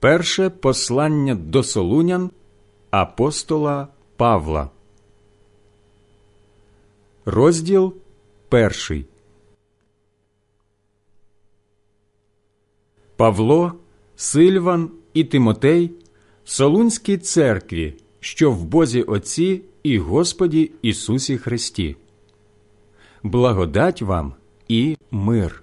Перше послання до Солунян апостола Павла. Розділ 1. Павло, Сильван і Тимотей Солунській церкві, що в Бозі Отці і Господі Ісусі Христі. Благодать вам і мир.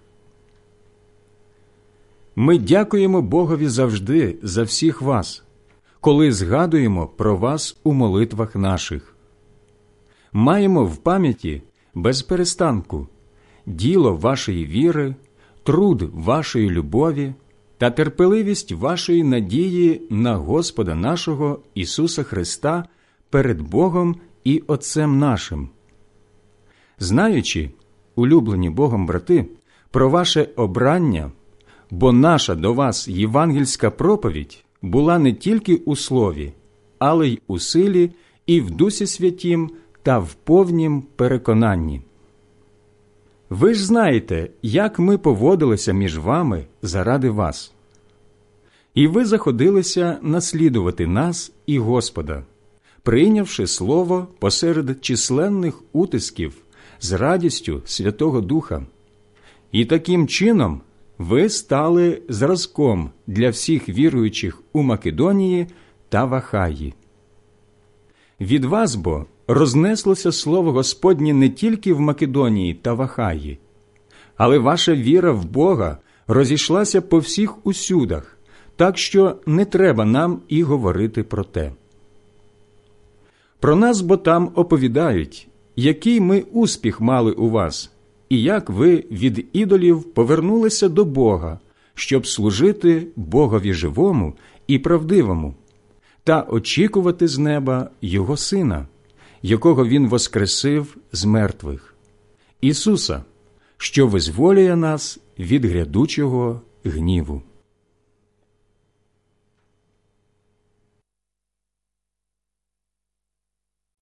Ми дякуємо Богові завжди за всіх вас, коли згадуємо про вас у молитвах наших. Маємо в пам'яті без перестанку діло вашої віри, труд вашої любові та терпеливість вашої надії на Господа нашого Ісуса Христа перед Богом і Отцем нашим. Знаючи, улюблені Богом брати, про ваше обрання, бо наша до вас євангельська проповідь була не тільки у слові, але й у силі і в Дусі Святім та в повнім переконанні. Ви ж знаєте, як ми поводилися між вами заради вас. І ви заходилися наслідувати нас і Господа, прийнявши слово посеред численних утисків з радістю Святого Духа. І таким чином ви стали зразком для всіх віруючих у Македонії та в Ахаї. Від вас бо рознеслося слово Господнє не тільки в Македонії та в Ахаї, але ваша віра в Бога розійшлася по всіх усюдах, так що не треба нам і говорити про те. Про нас бо там оповідають, який ми успіх мали у вас, і як ви від ідолів повернулися до Бога, щоб служити Богові живому і правдивому, та очікувати з неба Його Сина, якого Він воскресив з мертвих, Ісуса, що визволює нас від грядучого гніву.